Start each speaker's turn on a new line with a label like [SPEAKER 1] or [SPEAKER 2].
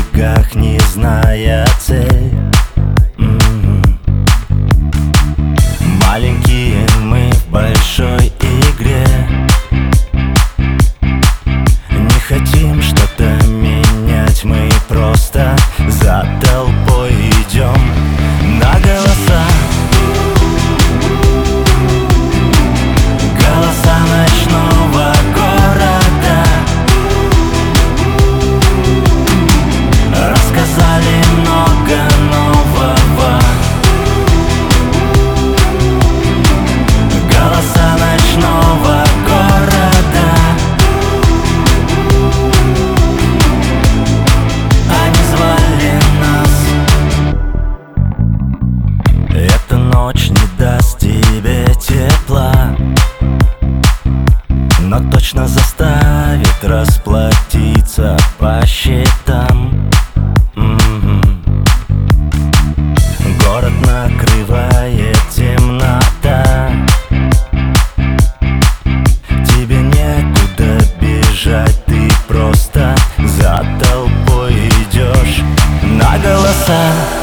[SPEAKER 1] бегах, не зная цель. Маленькие мы в большой игре, не хотим что-то менять, мы просто за толпой идем на голоса. Голоса ночного города рассказали много нового. Голоса ночного города, они звали нас. Эта ночь не даст тебе тепла, но точно заставит расплатиться по счетам. Город накрывает темнота, тебе некуда бежать, ты просто за толпой идешь на голоса.